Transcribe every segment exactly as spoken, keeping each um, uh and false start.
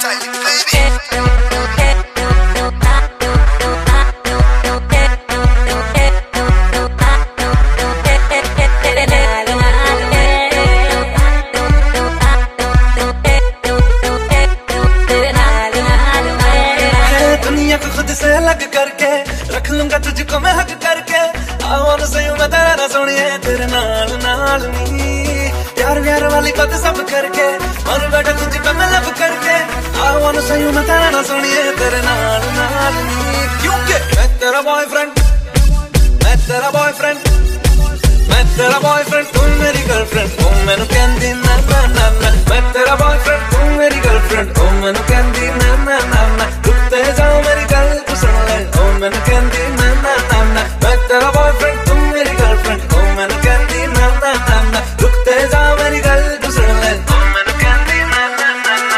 Baby, baby. खुद से अलग करके रख लूंगा तुझको मैं हक करके आवाज़ से मैं तेरा सुनिए तेरे नाल नाल नी प्यार प्यार वाली बात सब करके और बैठा तुझको मैं लब करके आवाज़ से मैं तेरा सुनिए तेरे नाल नाल नी क्योंकि मैं तेरा बॉयफ्रेंड मैं तेरा बॉयफ्रेंड मैं तेरा बॉयफ्रेंड तू मेरी गर्लफ्रेंड ओ मैनू कहंदी ना ना ना ना मैं तेरा बॉयफ्रेंड तू मेरी गर्लफ्रेंड ओ मैनू कहंदी ना ना ना ना रुकते जाओ मेरी गल तू सुन ले ओ मैनू कहंदी ना ना ना ना मैं तेरा बॉयफ्रेंड तू मेरी गर्लफ्रेंड ओ मैनू कहंदी ना ना ना ना रुकते जाओ मेरी गल तू सुन ले ओ मैनू कहंदी ना ना ना ना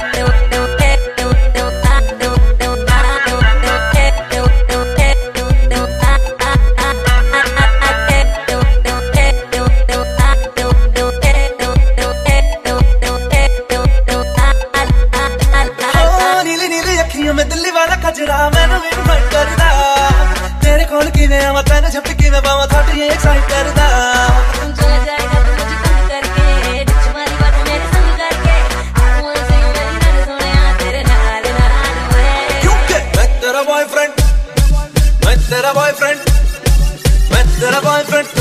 मैं दिल्ली वाला खजरा मैंने भी इनवाइट करदा तेरे कोल किवें आवां तैनूं झपकी किवें पावां थोड़ी एक्साइट करदा तुम चला जाएगा तो मुझे तंग करके बिच वाली बात मेरे संग करके आवां से मेरी नज़र सोनिया तेरे नाल नाल वे क्योंकि मैं तेरा बॉयफ्रेंड मैं तेरा बॉयफ्रेंड मैं तेरा बॉयफ्रेंड